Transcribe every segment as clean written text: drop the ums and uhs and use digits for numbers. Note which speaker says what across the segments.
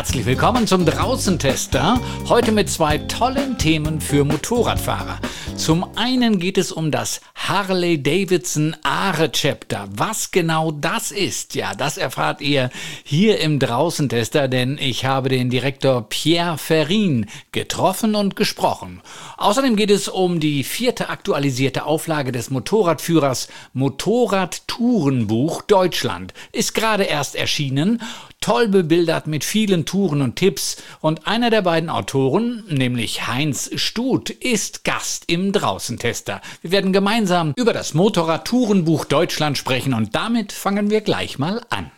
Speaker 1: Herzlich willkommen zum Draußentester. Heute mit zwei tollen Themen für Motorradfahrer. Zum einen geht es um das Harley-Davidson Aare-Chapter. Was genau das ist, ja, das erfahrt ihr hier im Draußentester, denn ich habe den Direktor Pierre Verrin getroffen und gesprochen. Außerdem geht es um die 4. aktualisierte Auflage des Motorradführers Motorrad-Tourenbuch Deutschland. Ist gerade erst erschienen. Toll bebildert mit vielen Touren und Tipps. Und einer der beiden Autoren, nämlich Heinz Stut, ist Gast im Draußentester. Wir werden gemeinsam über das Motorrad-Tourenbuch Deutschland sprechen und damit fangen wir gleich mal an.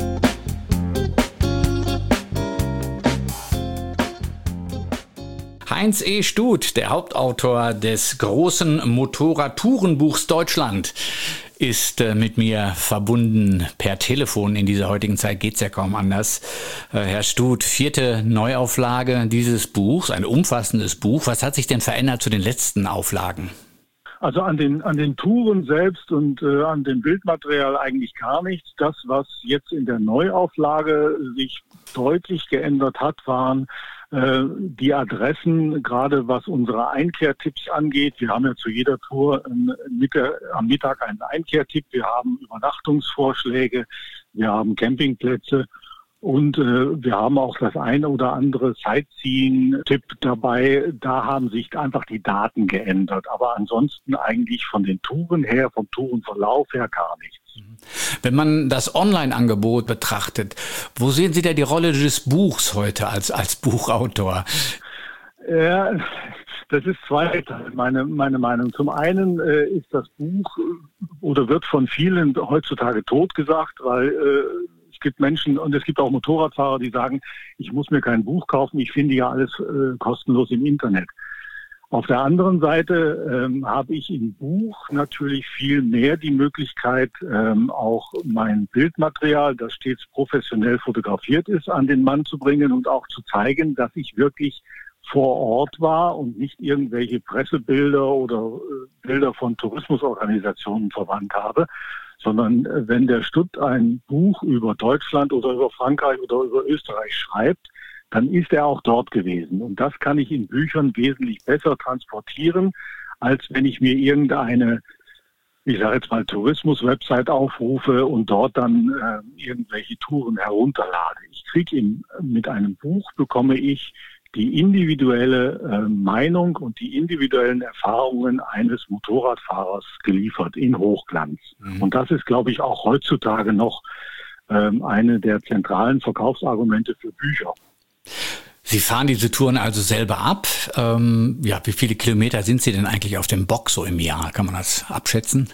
Speaker 1: Heinz E. Stut, der Hauptautor des großen Motorrad-Tourenbuchs Deutschland, ist mit mir verbunden per Telefon. In dieser heutigen Zeit geht's ja kaum anders. Herr Stut, 4. Neuauflage dieses Buchs, ein umfassendes Buch. Was hat sich denn verändert zu den letzten Auflagen?
Speaker 2: Also an den Touren selbst und an dem Bildmaterial eigentlich gar nichts. Das, was jetzt in der Neuauflage sich deutlich geändert hat, waren die Adressen, gerade was unsere Einkehrtipps angeht. Wir haben ja zu jeder Tour am Mittag einen Einkehrtipp. Wir haben Übernachtungsvorschläge, wir haben Campingplätze und wir haben auch das eine oder andere Sightseeing-Tipp dabei. Da haben sich einfach die Daten geändert. Aber ansonsten eigentlich von den Touren her, vom Tourenverlauf her gar nichts.
Speaker 1: Wenn man das Online-Angebot betrachtet, wo sehen Sie da die Rolle des Buchs heute als Buchautor?
Speaker 2: Ja, das ist zweiteilig, meine Meinung. Zum einen ist das Buch oder wird von vielen heutzutage totgesagt, weil es gibt Menschen und es gibt auch Motorradfahrer, die sagen, ich muss mir kein Buch kaufen, ich finde ja alles kostenlos im Internet. Auf der anderen Seite habe ich im Buch natürlich viel mehr die Möglichkeit, auch mein Bildmaterial, das stets professionell fotografiert ist, an den Mann zu bringen und auch zu zeigen, dass ich wirklich vor Ort war und nicht irgendwelche Pressebilder oder Bilder von Tourismusorganisationen verwandt habe, sondern wenn der Stut ein Buch über Deutschland oder über Frankreich oder über Österreich schreibt, dann ist er auch dort gewesen. Und das kann ich in Büchern wesentlich besser transportieren, als wenn ich mir irgendeine, ich sage jetzt mal, Tourismus-Website aufrufe und dort dann irgendwelche Touren herunterlade. Mit einem Buch bekomme ich die individuelle Meinung und die individuellen Erfahrungen eines Motorradfahrers geliefert in Hochglanz. Und das ist, glaube ich, auch heutzutage noch eine der zentralen Verkaufsargumente für Bücher.
Speaker 1: Sie fahren diese Touren also selber ab. Wie viele Kilometer sind Sie denn eigentlich auf dem Bock so im Jahr? Kann man das abschätzen?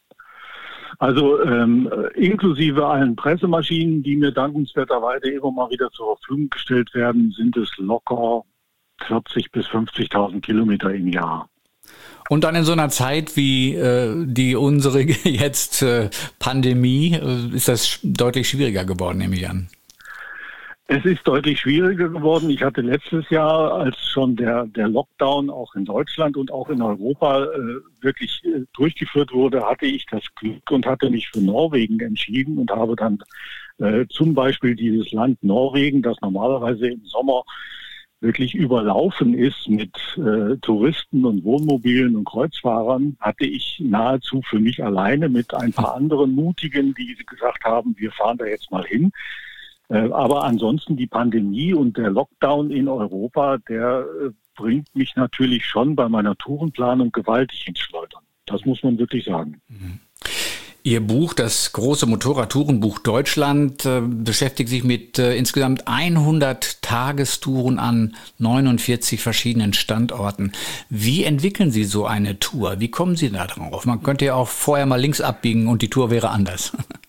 Speaker 2: Also inklusive allen Pressemaschinen, die mir dankenswerterweise immer mal wieder zur Verfügung gestellt werden, sind es locker 40.000 bis 50.000 Kilometer im Jahr.
Speaker 1: Und dann in so einer Zeit wie die unsere jetzt Pandemie, ist das deutlich schwieriger geworden, nehme ich an.
Speaker 2: Es ist deutlich schwieriger geworden. Ich hatte letztes Jahr, als schon der Lockdown auch in Deutschland und auch in Europa wirklich durchgeführt wurde, hatte ich das Glück und hatte mich für Norwegen entschieden und habe dann zum Beispiel dieses Land Norwegen, das normalerweise im Sommer wirklich überlaufen ist mit Touristen und Wohnmobilen und Kreuzfahrern, hatte ich nahezu für mich alleine mit ein paar anderen Mutigen, die gesagt haben, wir fahren da jetzt mal hin. Aber ansonsten die Pandemie und der Lockdown in Europa, der bringt mich natürlich schon bei meiner Tourenplanung gewaltig ins Schleudern. Das muss man wirklich sagen.
Speaker 1: Ihr Buch, das große Motorrad-Tourenbuch Deutschland, beschäftigt sich mit insgesamt 100 Tagestouren an 49 verschiedenen Standorten. Wie entwickeln Sie so eine Tour? Wie kommen Sie da drauf? Man könnte ja auch vorher mal links abbiegen und die Tour wäre anders.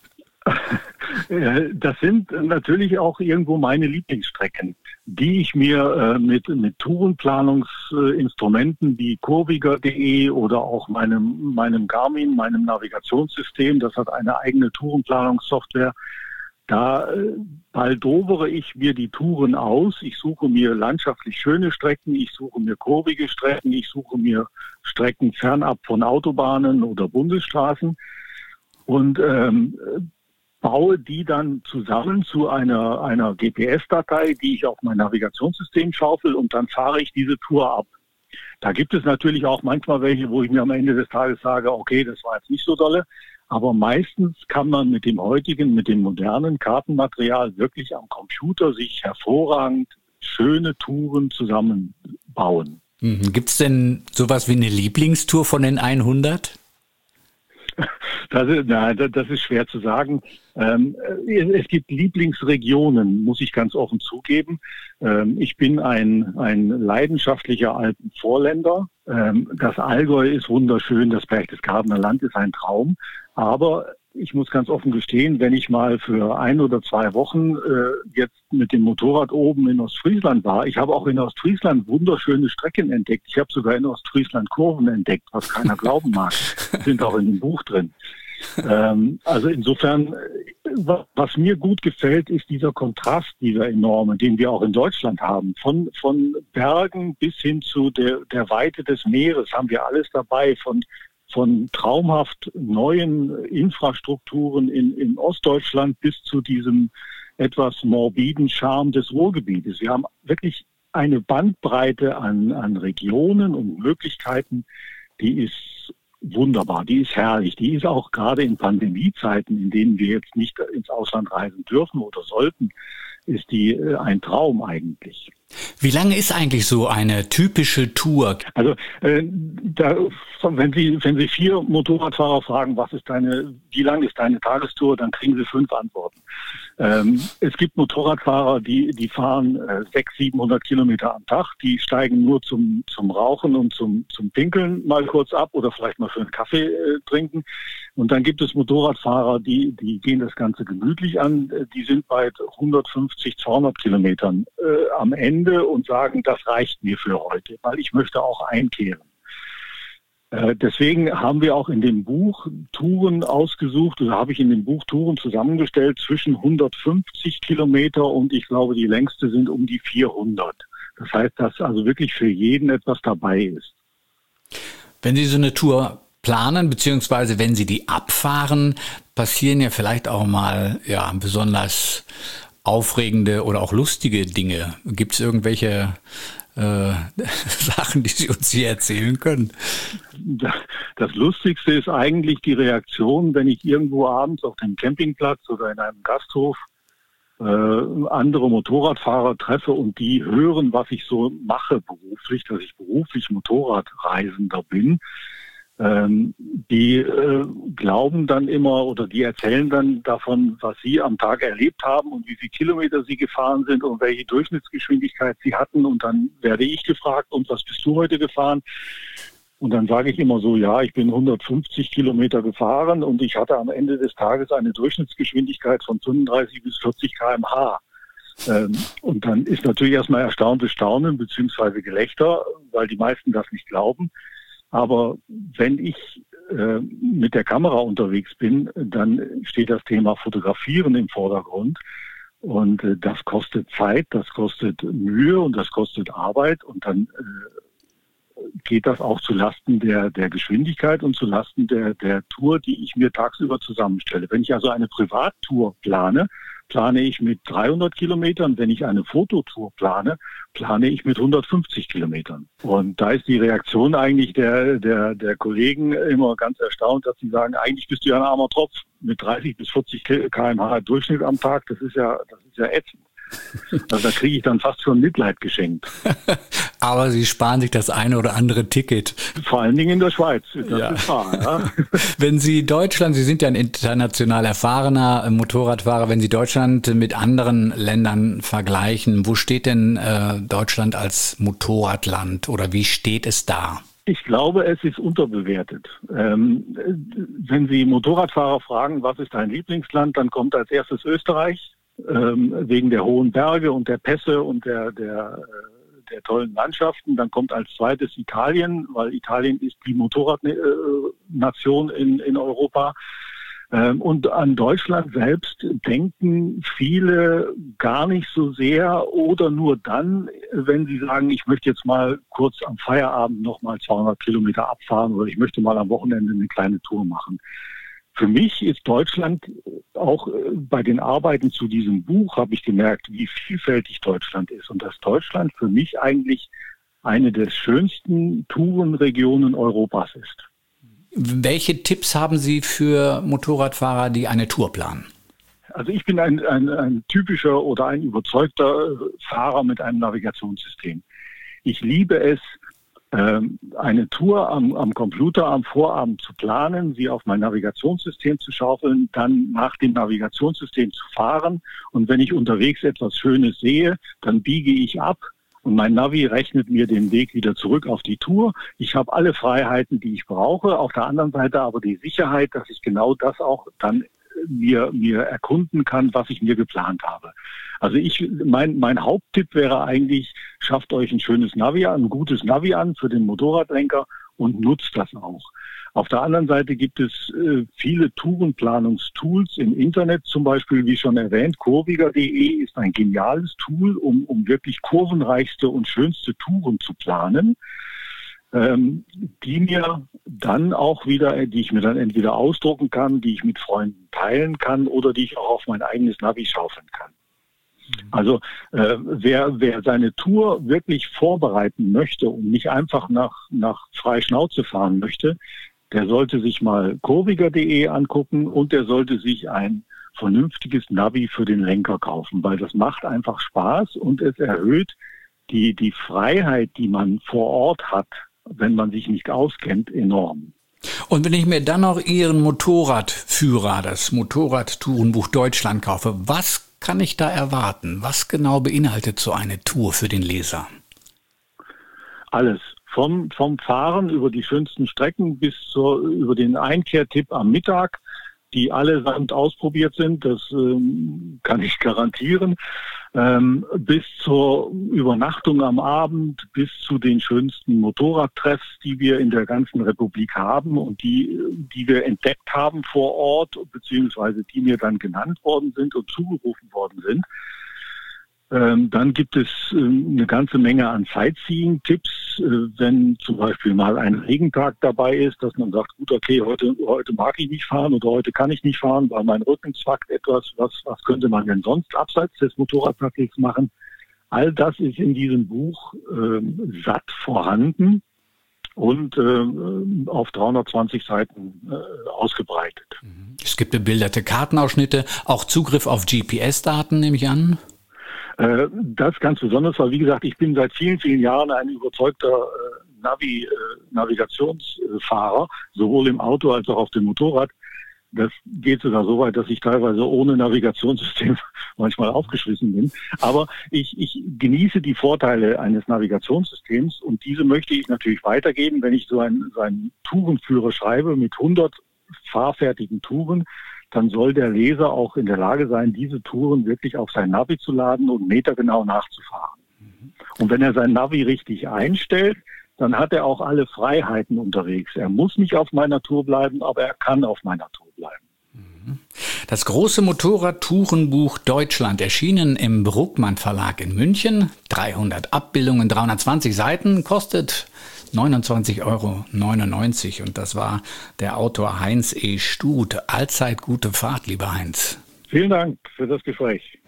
Speaker 2: Das sind natürlich auch irgendwo meine Lieblingsstrecken, die ich mir mit Tourenplanungsinstrumenten wie kurviger.de oder auch meinem Garmin, meinem Navigationssystem, das hat eine eigene Tourenplanungssoftware, da baldowere ich mir die Touren aus. Ich suche mir landschaftlich schöne Strecken, ich suche mir kurvige Strecken, ich suche mir Strecken fernab von Autobahnen oder Bundesstraßen und baue die dann zusammen zu einer GPS-Datei, die ich auf mein Navigationssystem schaufel, und dann fahre ich diese Tour ab. Da gibt es natürlich auch manchmal welche, wo ich mir am Ende des Tages sage, okay, das war jetzt nicht so dolle. Aber meistens kann man mit dem modernen Kartenmaterial wirklich am Computer sich hervorragend schöne Touren zusammenbauen.
Speaker 1: Gibt es denn sowas wie eine Lieblingstour von den 100?
Speaker 2: Das ist schwer zu sagen. Es gibt Lieblingsregionen, muss ich ganz offen zugeben. Ich bin ein leidenschaftlicher Alpenvorländer. Das Allgäu ist wunderschön, das Berchtesgadener Land ist ein Traum. Aber ich muss ganz offen gestehen, wenn ich mal für 1 oder 2 Wochen jetzt mit dem Motorrad oben in Ostfriesland war, ich habe auch in Ostfriesland wunderschöne Strecken entdeckt. Ich habe sogar in Ostfriesland Kurven entdeckt, was keiner glauben mag. Sind auch in dem Buch drin. Also insofern, was mir gut gefällt, ist dieser Kontrast, dieser enorme, den wir auch in Deutschland haben. Von Bergen bis hin zu der Weite des Meeres haben wir alles dabei, von traumhaft neuen Infrastrukturen in Ostdeutschland bis zu diesem etwas morbiden Charme des Ruhrgebietes. Wir haben wirklich eine Bandbreite an Regionen und Möglichkeiten, die ist wunderbar, die ist herrlich. Die ist auch gerade in Pandemiezeiten, in denen wir jetzt nicht ins Ausland reisen dürfen oder sollten, ist die ein Traum eigentlich.
Speaker 1: Wie lange ist eigentlich so eine typische Tour?
Speaker 2: Also wenn Sie 4 Motorradfahrer fragen, wie lang ist deine Tagestour, dann kriegen Sie 5 Antworten. Es gibt Motorradfahrer, die fahren 600, 700 Kilometer am Tag, die steigen nur zum Rauchen und zum Pinkeln mal kurz ab oder vielleicht mal für einen Kaffee trinken. Und dann gibt es Motorradfahrer, die gehen das Ganze gemütlich an, die sind bei 150, 200 Kilometern am Ende und sagen, das reicht mir für heute, weil ich möchte auch einkehren. Deswegen haben wir auch in dem Buch Touren ausgesucht, oder habe ich in dem Buch Touren zusammengestellt zwischen 150 Kilometer und ich glaube, die längste sind um die 400. Das heißt, dass also wirklich für jeden etwas dabei ist.
Speaker 1: Wenn Sie so eine Tour planen, beziehungsweise wenn Sie die abfahren, passieren ja vielleicht auch mal besonders aufregende oder auch lustige Dinge. Gibt es irgendwelche Sachen, die Sie uns hier erzählen können?
Speaker 2: Das Lustigste ist eigentlich die Reaktion, wenn ich irgendwo abends auf dem Campingplatz oder in einem Gasthof andere Motorradfahrer treffe und die hören, was ich so mache beruflich, dass ich beruflich Motorradreisender bin. Die glauben dann immer oder die erzählen dann davon, was sie am Tag erlebt haben und wie viele Kilometer sie gefahren sind und welche Durchschnittsgeschwindigkeit sie hatten. Und dann werde ich gefragt, und was bist du heute gefahren? Und dann sage ich immer so, ja, ich bin 150 Kilometer gefahren und ich hatte am Ende des Tages eine Durchschnittsgeschwindigkeit von 35 bis 40 km/h. Und dann ist natürlich erstmal erstauntes Staunen bzw. Gelächter, weil die meisten das nicht glauben. Aber wenn ich mit der Kamera unterwegs bin, dann steht das Thema Fotografieren im Vordergrund. Und das kostet Zeit, das kostet Mühe und das kostet Arbeit. Und dann geht das auch zu Lasten der Geschwindigkeit und zu Lasten der Tour, die ich mir tagsüber zusammenstelle. Wenn ich also eine Privattour plane ich mit 300 Kilometern. Wenn ich eine Fototour plane ich mit 150 Kilometern. Und da ist die Reaktion eigentlich der Kollegen immer ganz erstaunt, dass sie sagen, eigentlich bist du ja ein armer Tropf mit 30 bis 40 km/h Durchschnitt am Tag. Das ist ja ätzend. Also da kriege ich dann fast schon Mitleid geschenkt.
Speaker 1: Aber Sie sparen sich das eine oder andere Ticket.
Speaker 2: Vor allen Dingen in der Schweiz. Das ist wahr, ja.
Speaker 1: Wenn Sie Sie sind ja ein international erfahrener Motorradfahrer, wenn Sie Deutschland mit anderen Ländern vergleichen, wo steht denn Deutschland als Motorradland oder wie steht es da?
Speaker 2: Ich glaube, es ist unterbewertet. Wenn Sie Motorradfahrer fragen, was ist dein Lieblingsland, dann kommt als erstes Österreich. Wegen der hohen Berge und der Pässe und der tollen Landschaften. Dann kommt als zweites Italien, weil Italien ist die Motorradnation in Europa. Und an Deutschland selbst denken viele gar nicht so sehr oder nur dann, wenn sie sagen, ich möchte jetzt mal kurz am Feierabend noch mal 200 Kilometer abfahren oder ich möchte mal am Wochenende eine kleine Tour machen. für mich ist Deutschland, auch bei den Arbeiten zu diesem Buch habe ich gemerkt, wie vielfältig Deutschland ist und dass Deutschland für mich eigentlich eine der schönsten Tourenregionen Europas ist.
Speaker 1: Welche Tipps haben Sie für Motorradfahrer, die eine Tour planen?
Speaker 2: Also ich bin ein typischer oder ein überzeugter Fahrer mit einem Navigationssystem. Ich liebe es, eine Tour am Computer am Vorabend zu planen, sie auf mein Navigationssystem zu schaufeln, dann nach dem Navigationssystem zu fahren. Und wenn ich unterwegs etwas Schönes sehe, dann biege ich ab und mein Navi rechnet mir den Weg wieder zurück auf die Tour. Ich habe alle Freiheiten, die ich brauche. Auf der anderen Seite aber die Sicherheit, dass ich genau das auch dann mir erkunden kann, was ich mir geplant habe. Also mein Haupttipp wäre eigentlich, schafft euch ein schönes Navi an, ein gutes Navi an für den Motorradlenker und nutzt das auch. Auf der anderen Seite gibt es viele Tourenplanungstools im Internet, zum Beispiel, wie schon erwähnt, kurviger.de ist ein geniales Tool, um wirklich kurvenreichste und schönste Touren zu planen, die ich mir dann entweder ausdrucken kann, die ich mit Freunden teilen kann oder die ich auch auf mein eigenes Navi schaufeln kann. Also wer seine Tour wirklich vorbereiten möchte und nicht einfach nach frei Schnauze fahren möchte, der sollte sich mal kurviger.de angucken und der sollte sich ein vernünftiges Navi für den Lenker kaufen, weil das macht einfach Spaß und es erhöht die Freiheit, die man vor Ort hat, wenn man sich nicht auskennt, enorm.
Speaker 1: Und wenn ich mir dann noch Ihren Motorradführer, das Motorradtourenbuch Deutschland kaufe, was kann ich da erwarten? Was genau beinhaltet so eine Tour für den Leser?
Speaker 2: Alles. Vom Fahren über die schönsten Strecken bis über den Einkehrtipp am Mittag, die allesamt ausprobiert sind, das kann ich garantieren, bis zur Übernachtung am Abend, bis zu den schönsten Motorradtreffs, die wir in der ganzen Republik haben und die wir entdeckt haben vor Ort, beziehungsweise die mir dann genannt worden sind und zugerufen worden sind. Dann gibt es eine ganze Menge an Sightseeing-Tipps, wenn zum Beispiel mal ein Regentag dabei ist, dass man sagt, gut, okay, heute mag ich nicht fahren oder heute kann ich nicht fahren, weil mein Rücken zwackt etwas. Was könnte man denn sonst abseits des Motorradpackets machen? All das ist in diesem Buch satt vorhanden und auf 320 Seiten ausgebreitet.
Speaker 1: Es gibt bebilderte Kartenausschnitte, auch Zugriff auf GPS-Daten, nehme ich an.
Speaker 2: Das ganz besonders, weil wie gesagt, ich bin seit vielen, vielen Jahren ein überzeugter Navigationsfahrer, sowohl im Auto als auch auf dem Motorrad. Das geht sogar so weit, dass ich teilweise ohne Navigationssystem manchmal aufgeschmissen bin. Aber ich genieße die Vorteile eines Navigationssystems und diese möchte ich natürlich weitergeben, wenn ich so einen Tourenführer schreibe mit 100 fahrfertigen Touren. Dann soll der Leser auch in der Lage sein, diese Touren wirklich auf sein Navi zu laden und metergenau nachzufahren. Und wenn er sein Navi richtig einstellt, dann hat er auch alle Freiheiten unterwegs. Er muss nicht auf meiner Tour bleiben, aber er kann auf meiner Tour bleiben.
Speaker 1: Das große Motorradtourenbuch Deutschland, erschienen im Bruckmann Verlag in München. 300 Abbildungen, 320 Seiten, kostet 29,99 € und das war der Autor Heinz E. Stut. Allzeit gute Fahrt, lieber Heinz.
Speaker 2: Vielen Dank für das Gespräch.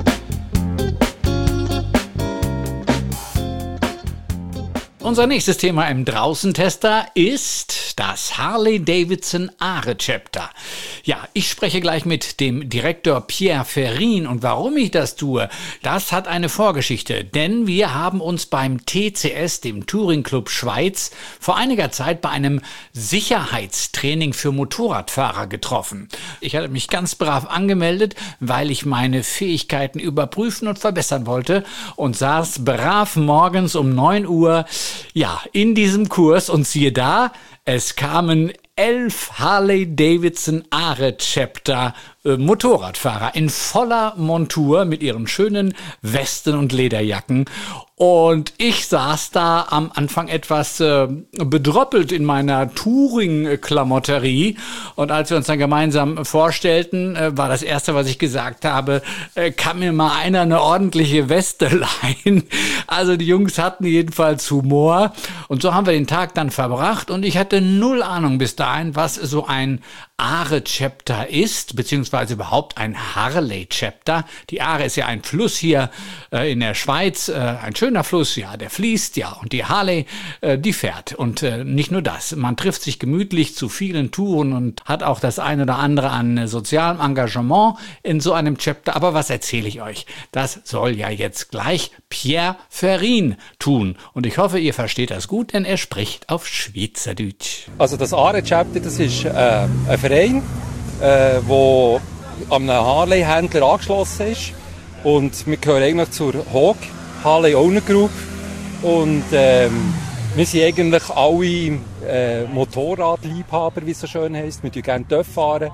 Speaker 1: Unser nächstes Thema im Draußentester ist das Harley-Davidson Aare-Chapter. Ja, ich spreche gleich mit dem Direktor Pierre Ferrin und warum ich das tue, das hat eine Vorgeschichte, denn wir haben uns beim TCS, dem Touring Club Schweiz, vor einiger Zeit bei einem Sicherheitstraining für Motorradfahrer getroffen. Ich hatte mich ganz brav angemeldet, weil ich meine Fähigkeiten überprüfen und verbessern wollte und saß brav morgens um 9 Uhr in diesem Kurs und siehe da, es kamen 11 Harley-Davidson Aare-Chapter Motorradfahrer in voller Montur mit ihren schönen Westen und Lederjacken. Und ich saß da am Anfang etwas bedröppelt in meiner Touring-Klamotterie. Und als wir uns dann gemeinsam vorstellten, war das Erste, was ich gesagt habe, kann mir mal einer eine ordentliche Weste leihen. Also die Jungs hatten jedenfalls Humor. Und so haben wir den Tag dann verbracht. Und ich hatte null Ahnung bis dahin, was so ein Aare-Chapter ist, beziehungsweise überhaupt ein Harley-Chapter. Die Aare ist ja ein Fluss hier in der Schweiz, ein schöner Fluss, ja, der fließt, ja, und die Harley, die fährt. Und nicht nur das, man trifft sich gemütlich zu vielen Touren und hat auch das ein oder andere an sozialem Engagement in so einem Chapter. Aber was erzähle ich euch? Das soll ja jetzt gleich Pierre Ferin tun. Und ich hoffe, ihr versteht das gut, denn er spricht auf Schweizerdeutsch.
Speaker 3: Also das Aare-Chapter, das ist ein Verein, der an einen Harley-Händler angeschlossen ist. Und wir gehören eigentlich zur Hog, Harley Owner Group. Und wir sind eigentlich alle Motorradliebhaber, wie es so schön heisst. Wir fahren gerne TÜV fahren.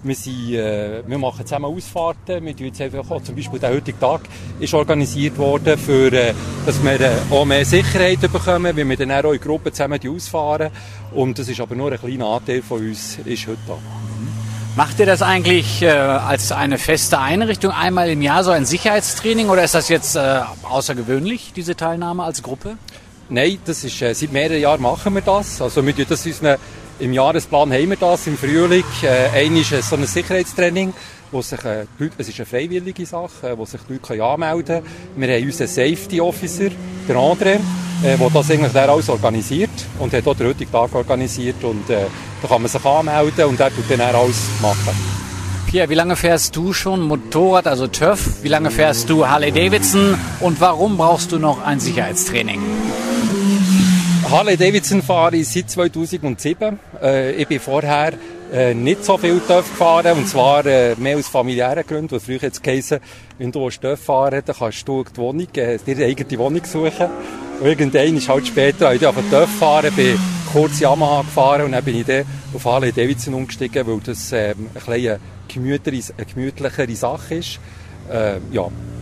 Speaker 3: Wir machen zusammen Ausfahrten. Wir tun jetzt einfach auch, zum Beispiel der heutige Tag ist organisiert worden, dass wir auch mehr Sicherheit bekommen, weil wir dann auch in Gruppen zusammen ausfahren. Und das ist aber nur ein kleiner Anteil von uns, ist heute da.
Speaker 1: Macht ihr das eigentlich als eine feste Einrichtung einmal im Jahr, so ein Sicherheitstraining, oder ist das jetzt außergewöhnlich, diese Teilnahme als Gruppe?
Speaker 3: Nein, das ist, seit mehreren Jahren machen wir das. Also wir tun das im Jahresplan haben wir das, im Frühling. Einmal ist so ein Sicherheitstraining, wo sich es ist eine freiwillige Sache, wo sich die Leute anmelden können. Wir haben unseren Safety Officer, der André, der das eigentlich alles organisiert und hat auch den heutigen Tag organisiert. Und da kann man sich anmelden und er tut dann alles machen.
Speaker 1: Pierre, wie lange fährst du schon Motorrad, also TÜV? Wie lange fährst du Harley-Davidson? Und warum brauchst du noch ein Sicherheitstraining?
Speaker 3: Harley-Davidson fahre ich seit 2007. Ich bin vorher nicht so viel TÜV gefahren, und zwar mehr aus familiären Gründen, weil früher jetzt geheißen, wenn du TÜV fahren, dann kannst du die Wohnung, dir eine eigene Wohnung suchen. Und irgendwann ist halt später, als ich auf TÜV fahren, bin kurz Yamaha gefahren und dann bin ich dann auf Harley-Davidson umgestiegen, weil das eine gemütlichere Sache ist. Ja.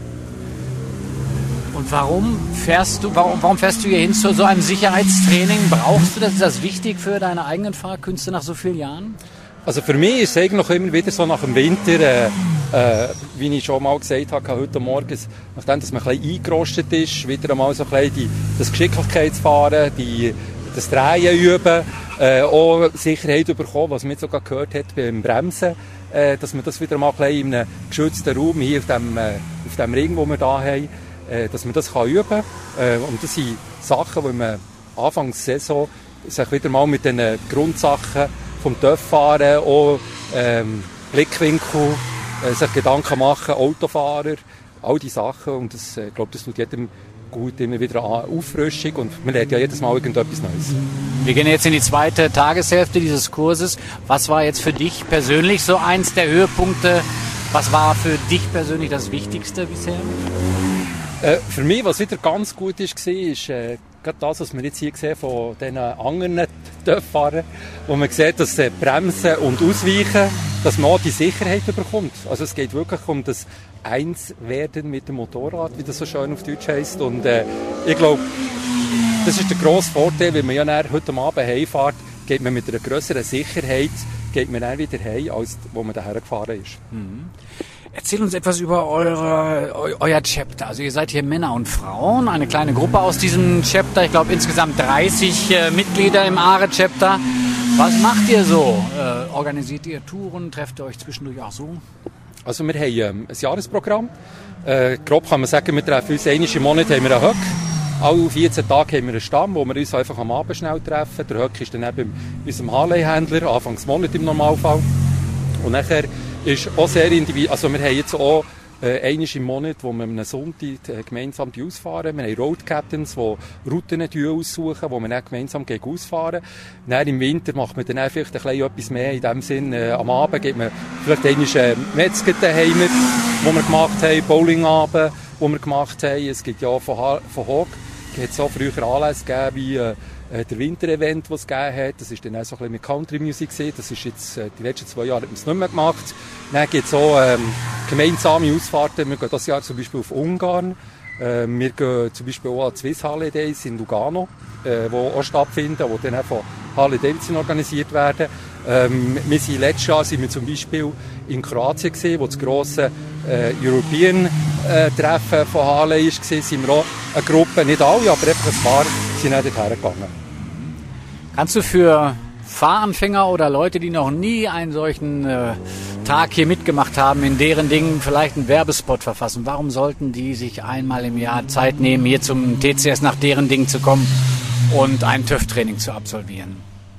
Speaker 1: Und warum fährst du hier hin zu so einem Sicherheitstraining? Brauchst du das? Ist das wichtig für deine eigenen Fahrkünste nach so vielen Jahren?
Speaker 3: Also für mich ist es eigentlich immer wieder so nach dem Winter, wie ich schon mal gesagt habe, heute Morgen, nachdem dass man ein bisschen eingerostet ist, wieder einmal so ein bisschen das Geschicklichkeitsfahren, das Drehen üben, auch Sicherheit bekommen, was man jetzt sogar gehört hat beim Bremsen, dass man das wieder mal ein bisschen in einem geschützten Raum hier auf dem Ring, den wir hier haben, dass man das üben kann. Und das sind Sachen, die man Anfangs der Saison sich wieder mal mit den Grundsachen vom TÜV-Fahren, auch Blickwinkel, sich Gedanken machen, Autofahrer, all diese Sachen. Und das, ich glaube, das tut jedem gut, immer wieder eine Auffrischung, und man lernt ja jedes Mal irgendetwas Neues.
Speaker 1: Wir gehen jetzt in die zweite Tageshälfte dieses Kurses. Was war jetzt für dich persönlich so eins der Höhepunkte? Was war für dich persönlich das Wichtigste bisher?
Speaker 3: Für mich, was wieder ganz gut war, ist gerade das, was wir jetzt hier sehen von diesen anderen TÜV-Fahrern, wo man sieht, dass Bremsen und Ausweichen, dass man auch die Sicherheit bekommt. Also es geht wirklich um das Einswerden mit dem Motorrad, wie das so schön auf Deutsch heisst. Und ich glaube, das ist der grosse Vorteil, wenn man ja heute Abend heimfährt, geht man mit einer grösseren Sicherheit geht man dann wieder heim, als wo man daher gefahren ist.
Speaker 1: Mhm. Erzähl uns etwas über euer Chapter. Also ihr seid hier Männer und Frauen, eine kleine Gruppe aus diesem Chapter. Ich glaube insgesamt 30 Mitglieder im Aare-Chapter. Was macht ihr so? Organisiert ihr Touren? Trefft ihr euch zwischendurch auch so?
Speaker 3: Also wir haben ein Jahresprogramm. Grob kann man sagen, wir treffen uns einmal im Monat haben wir einen Höck. Alle 14 Tage haben wir einen Stamm, wo wir uns einfach am Abend schnell treffen. Der Höck ist dann eben bei unserem Harley-Händler, Anfangs Monat im Normalfall. Und nachher ist auch sehr individuell. Also wir haben jetzt auch einmal im Monat, wo wir am Sonntag gemeinsam ausfahren. Wir haben Road Captains, die Routen aussuchen, wo wir dann gemeinsam ausfahren. Dann im Winter macht man dann vielleicht ein bisschen etwas mehr. In dem Sinn, am Abend geht man vielleicht einmal Metzger daheim, wo wir gemacht haben, Bowlingabend, wo wir gemacht haben. Es gibt ja von Hog, es hat so früher Anlässe gegeben, wie der Winter-Event, das es gegeben hat. Das war dann auch so ein bisschen mit Country-Musik. Das ist jetzt, die letzten 2 Jahre hat man es nicht mehr gemacht. Dann gibt es auch gemeinsame Ausfahrten. Wir gehen dieses Jahr zum Beispiel auf Ungarn. Wir gehen zum Beispiel auch an Swiss Harley Days in Lugano, die auch stattfinden, die dann auch von Harley Davidson organisiert werden. Letztes Jahr sind wir zum Beispiel in Kroatien gewesen, wo das grosse European Treffen von Harley war. Sind wir auch eine Gruppe, nicht alle, aber einfach ein paar, sind auch dorthin gegangen.
Speaker 1: Kannst du für Fahranfänger oder Leute, die noch nie einen solchen Tag hier mitgemacht haben, in deren Dingen vielleicht einen Werbespot verfassen. Warum sollten die sich einmal im Jahr Zeit nehmen, hier zum TCS nach deren Ding zu kommen und ein TÜV-Training zu absolvieren?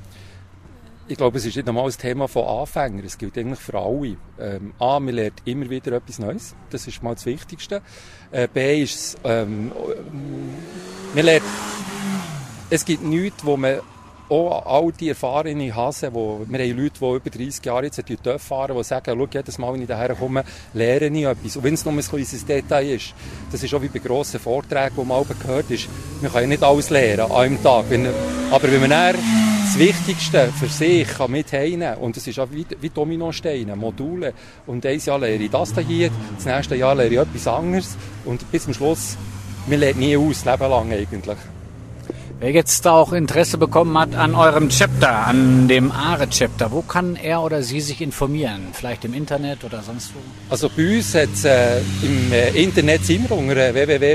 Speaker 3: Ich glaube, es ist nicht einmal ein Thema von Anfängern. Es gilt eigentlich für alle. Man lernt immer wieder etwas Neues. Das ist mal das Wichtigste. B ist es, man lernt, es gibt nichts, wo man auch all die erfahrenen Hasen, wir haben Leute, die über 30 Jahre jetzt TÜV fahren, die sagen, schau, jedes Mal, wenn ich daher komme, lerne ich etwas. Und wenn es nur ein kleines Detail ist, das ist auch wie bei grossen Vorträgen, die man gehört ist, man kann ja nicht alles lernen an einem Tag. Aber wenn man dann das Wichtigste für sich kann mit heimnehmen, und das ist auch wie Dominosteine, Module, und ein Jahr lehre ich das hier, das nächste Jahr lehre ich etwas anderes, und bis zum Schluss, man lernt nie aus, Leben lang eigentlich.
Speaker 1: Wer jetzt auch Interesse bekommen hat an eurem Chapter, an dem ARE-Chapter, wo kann er oder sie sich informieren? Vielleicht im Internet oder sonst wo?
Speaker 3: Also bei uns hat's, im Internet sind wir unter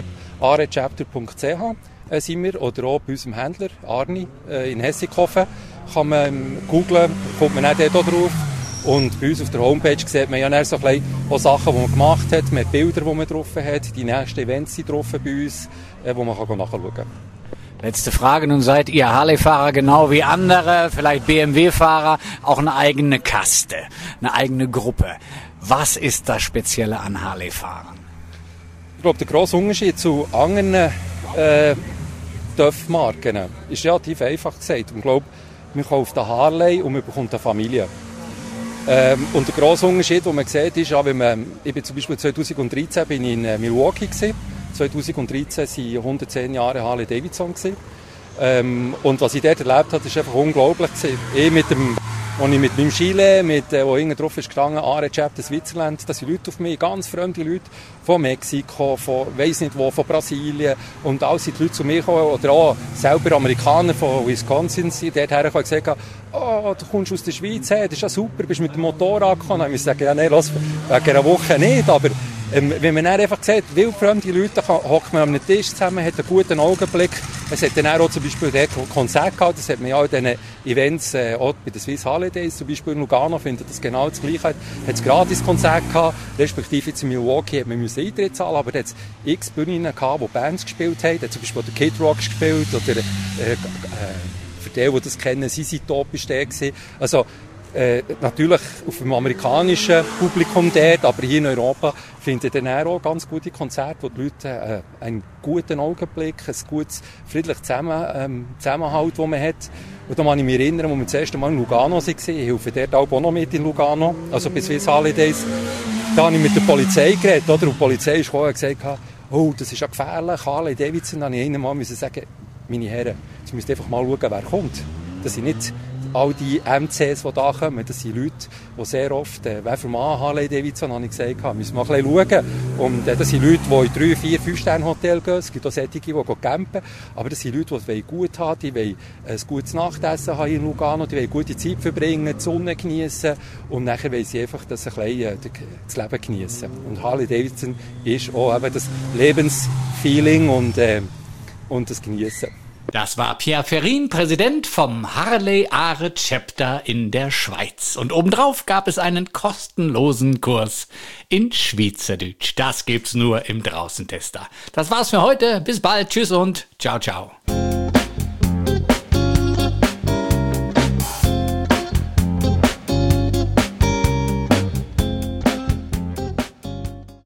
Speaker 3: www.arechapter.ch sind wir, oder auch bei unserem Händler Arni in Hessikofen. Kann man googlen, kommt man auch dort drauf. Und bei uns auf der Homepage sieht man ja so ein bisschen Sachen, die man gemacht hat, mit Bildern, die man drauf hat. Die nächsten Events sind drauf bei uns, wo man nachschauen kann.
Speaker 1: Letzte Frage, nun seid ihr Harley-Fahrer genau wie andere, vielleicht BMW-Fahrer, auch eine eigene Kaste, eine eigene Gruppe. Was ist das Spezielle an Harley-Fahrern?
Speaker 3: Ich glaube, der grosse Unterschied zu anderen TÜV-Marken ist relativ einfach gesagt. Ich glaube, man kauft eine Harley und man bekommt eine Familie. Und der grosse Unterschied, den man sieht, ist, ich bin zum Beispiel 2013 bin ich in Milwaukee gewesen. 2013 waren 110 Jahre Harley Davidson. Und was ich dort erlebt habe, ist einfach unglaublich. Als ich mit meinem Chile, wo hinten drauf ist gestanden, ARE Chapter Switzerland, das sind Leute auf mich, ganz fremde Leute, von Mexiko, von weiss nicht wo, von Brasilien. Und all sind die Leute zu mir gekommen, oder auch selber Amerikaner von Wisconsin, die dort hergekommen und gesagt haben, oh, du kommst aus der Schweiz, hey, das ist ja super, bist mit dem Motorrad gekommen. Und ich sage, ja, nein, lass, wegen einer Woche nicht, aber wenn man dann einfach sieht, wildfremde Leute, hockt man am Tisch zusammen, hat einen guten Augenblick. Es hat dann auch zum Beispiel dort Konzert gehabt, das hat man ja auch in diesen Events, auch bei den Swiss Harley Days, zum Beispiel in Lugano, findet das genau das Gleiche. Hat es gratis Konzert gehabt, respektive jetzt in Milwaukee hat man Eintritt zahlen, aber da hat es x Bühnen gehabt, wo Bands gespielt haben, da hat zum Beispiel der Kid Rock gespielt, oder für die das kennen, ZZ Top war der gewesen. Also, natürlich auf dem amerikanischen Publikum dort, aber hier in Europa findet dann auch ganz gute Konzerte, wo die Leute einen guten Augenblick, ein gutes, friedliches Zusammenhalt, den man hat. Und da kann ich mich erinnern, als wir das erste Mal in Lugano waren, ich helfe dort auch noch mit in Lugano, also bei Swiss Harley Days, da habe ich mit der Polizei geredet, oder? Und die Polizei ist gekommen und gesagt, oh, das ist ja gefährlich, Harley Davidson. Dann musste ich ihnen mal sagen, meine Herren, jetzt müsst ihr einfach mal schauen, wer kommt. Das sind nicht all die MCs, die da kommen, das sind Leute, die sehr oft, wer für Mann Harley Davidson, habe ich gesagt, müssen wir mal ein bisschen schauen. Und das sind Leute, die in 3, 4, 5-Sterne-Hotel gehen. Es gibt auch solche, die campen. Aber das sind Leute, die gut haben, die wollen ein gutes Nachtessen haben in Lugano, die wollen gute Zeit verbringen, die Sonne genießen und nachher wollen sie einfach das Leben genießen. Und Harley Davidson ist auch eben das Lebensfeeling und das Genießen.
Speaker 1: Das war Pierre Ferin, Präsident vom Harley ARE Chapter in der Schweiz. Und obendrauf gab es einen kostenlosen Kurs in Schweizerdeutsch. Das gibt's nur im Draußentester. Das war's für heute. Bis bald. Tschüss und ciao, ciao.